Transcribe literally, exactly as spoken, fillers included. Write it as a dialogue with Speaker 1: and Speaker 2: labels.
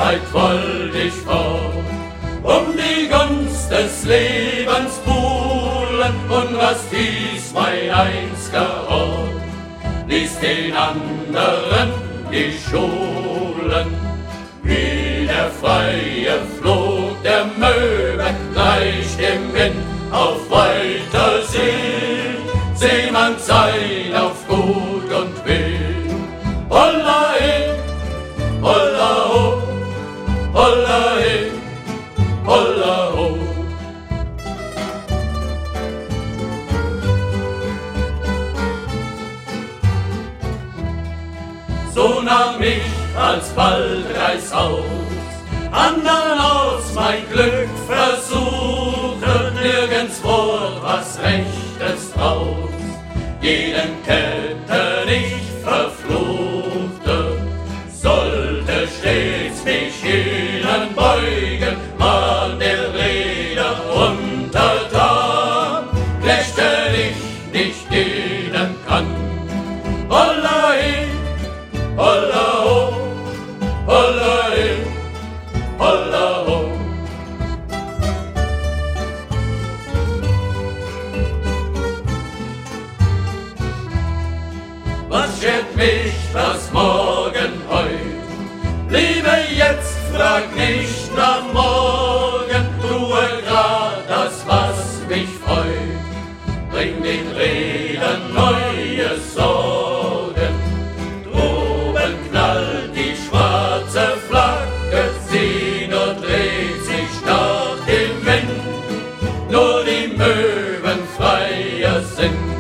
Speaker 1: weit wollt ich fort, um die Gunst des Lebens buhlen, und was dies mein einziger Ort, ließ den anderen die Schulen. Wie der freie Flug der Möwe gleicht im Wind auf weiter See, Seemann sein auf Gut und Wild. Holla he, holla ho, holla he, holla ho. So nahm ich alsbald reißaus, andernorts mein Glück versuchte, nirgends wurde was Rechtes draus, jeden Ketten ich verfluchte, sollte stets mich ihnen beugen, war der Reeder untertan, Knechte ich nicht dienen kann. Holla he, holla ho, holla he, holla ho. Was schert mich das Morgen heut? Liebe jetzt, frag nicht nach morgen, tue grad das, was mich freut. Bring den Rädern neue Sorgen, droben knallt die schwarze Flagge, sie nur dreht sich nach dem Wind, nur die Möwen freier sind.